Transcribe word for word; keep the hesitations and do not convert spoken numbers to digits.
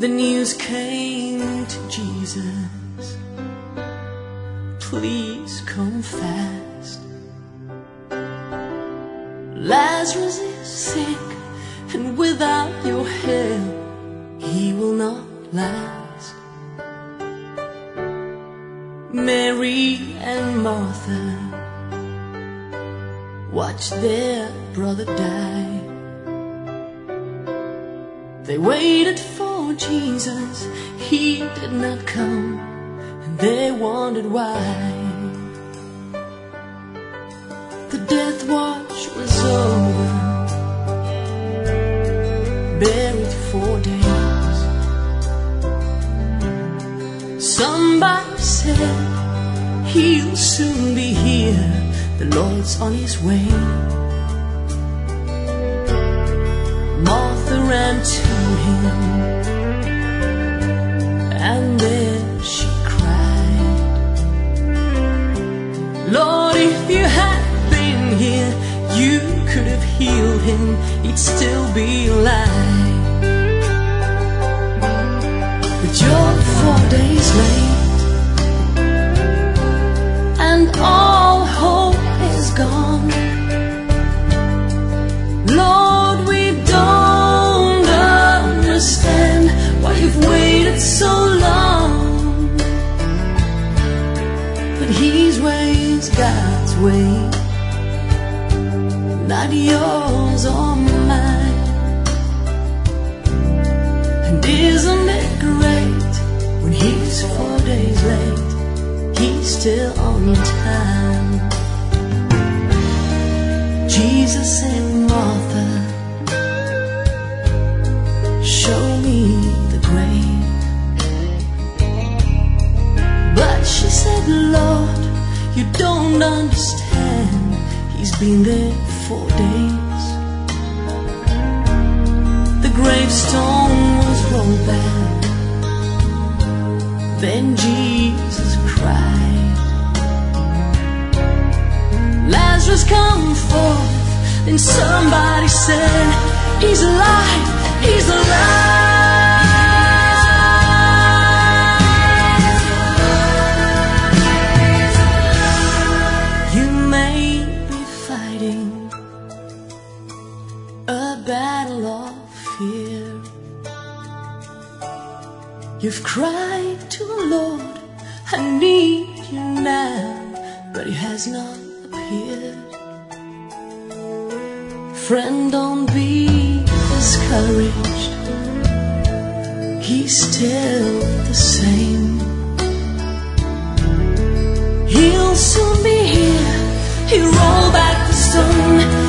the news came to Jesus, please come fast. Lazarus is sick, and without your help he will not last. Mary and Martha watched their brother die. They waited for Jesus, he did not come, and they wondered why. The death watch was over, buried four days. Somebody said, he'll soon be here, the Lord's on his way. Martha ran to him, and there she cried, Lord, if you had been here, you could have healed him, he'd still be alive. But you're four days late, and all hope is gone. Lord, we don't understand why you've waited so long. But his way is God's way, not yours or mine. And isn't it great, when he's four days late, he's still on time. Jesus said, Martha, show me the grave. But she said, Lord, you don't understand, he's been there four days. The gravestone was rolled back, then Jesus cried, Lazarus, come forth. Then somebody said, he's alive, he's alive. You may be fighting a battle of fear. You've cried to the Lord, I need you now, but he has not appeared. Friend, don't be discouraged, he's still the same. He'll soon be here, he'll roll back the stone,